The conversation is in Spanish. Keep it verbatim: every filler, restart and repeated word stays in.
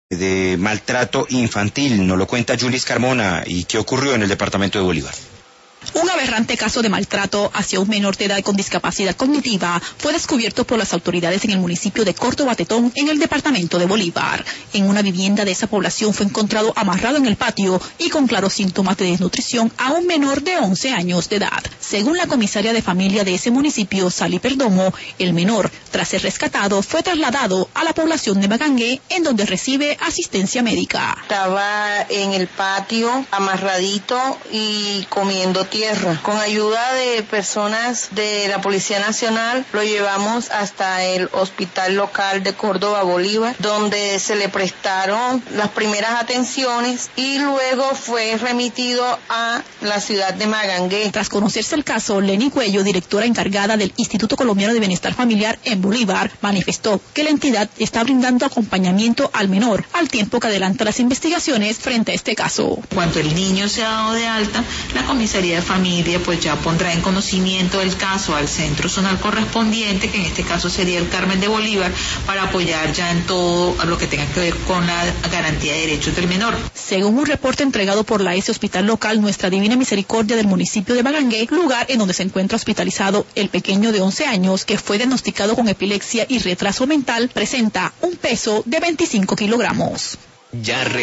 de maltrato infantil. Nos lo cuenta Julis Carmona. ¿Y qué ocurrió en el departamento de Bolívar? Un aberrante caso de maltrato hacia un menor de edad con discapacidad cognitiva fue descubierto por las autoridades en el municipio de Córdoba Tetón, en el departamento de Bolívar. En una vivienda de esa población fue encontrado amarrado en el patio y con claros síntomas de desnutrición a un menor de once años de edad. Según la comisaria de familia de ese municipio, Sally Perdomo, el menor, tras ser rescatado, fue trasladado a la población de Magangué, en donde recibe asistencia médica. Estaba en el patio, amarradito y comiendo tierra. Con ayuda de personas de la Policía Nacional lo llevamos hasta el hospital local de Córdoba Bolívar, donde se le prestaron las primeras atenciones y luego fue remitido a la ciudad de Magangué. Tras conocerse el caso, Leni Cuello, directora encargada del Instituto Colombiano de Bienestar Familiar en Bolívar, manifestó que la entidad está brindando acompañamiento al menor al tiempo que adelanta las investigaciones frente a este caso. Cuando el niño se ha dado de alta, la comisaría de familia pues ya pondrá en conocimiento del caso al centro zonal correspondiente, que en este caso sería el Carmen de Bolívar, para apoyar ya en todo lo que tenga que ver con la garantía de derechos del menor. Según un reporte entregado por la ese hospital local Nuestra Divina Misericordia del municipio de Magangué, lugar en donde se encuentra hospitalizado el pequeño de once años que fue diagnosticado con epilepsia y retraso mental, presenta un peso de veinticinco kilogramos. Ya